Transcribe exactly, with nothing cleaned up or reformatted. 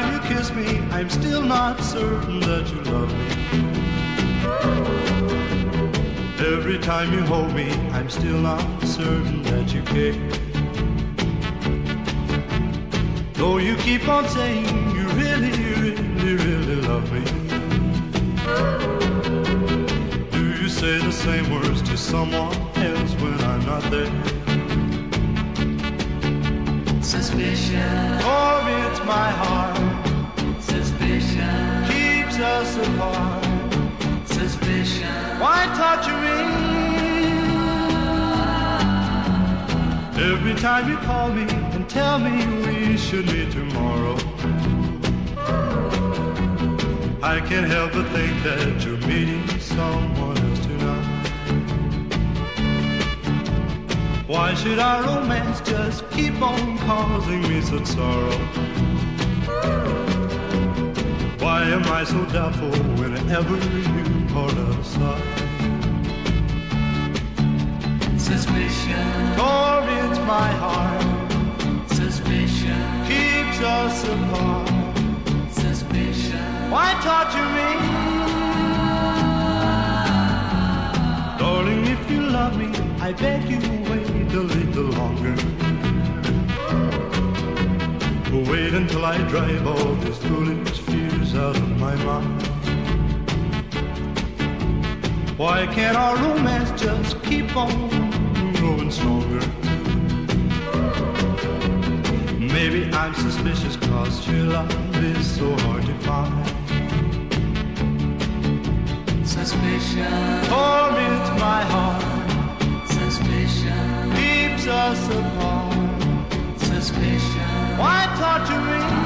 you kiss me, I'm still not certain that you love me. Every time you hold me, I'm still not certain that you care. Though you keep on saying you really, really, really love me. Do you say the same words to someone else when I'm not there? Suspicion torments my heart. Suspicion keeps us apart. Suspicion why torture me? Every time you call me and tell me we should meet tomorrow, I can't help but think that you're meeting someone else tonight. Why should our romance just keep on causing me such sorrow? Why am I so doubtful whenever you call us up? Suspicion torments my heart. Suspicion keeps us apart. Suspicion why torture me? Darling, if you love me, I beg you wait a little longer. Wait until I drive all these foolish fears out of my mind. Why can't our romance just keep on growing stronger? Maybe I'm suspicious cause your love is so hard to find. Suspicion torments my heart. Suspicion keeps us apart. Suspicion why torture me?